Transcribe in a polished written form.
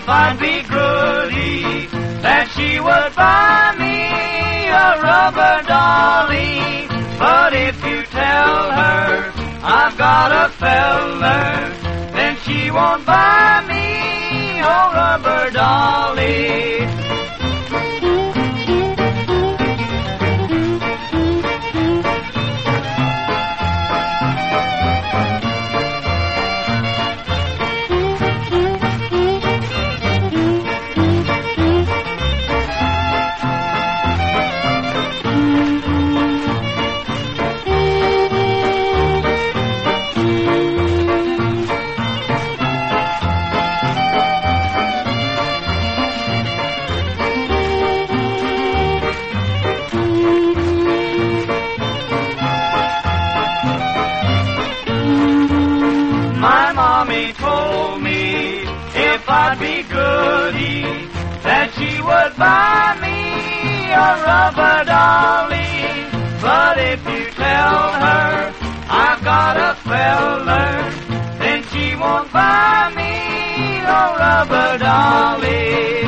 if I'd be goody, that she would buy me a rubber dolly. But if you tell her I've got a feller, then she won't buy me a rubber dolly. My mommy told me if I'd be goody, that she would buy me a rubber dolly. But if you tell her I've got a feller, then she won't buy me a rubber dolly.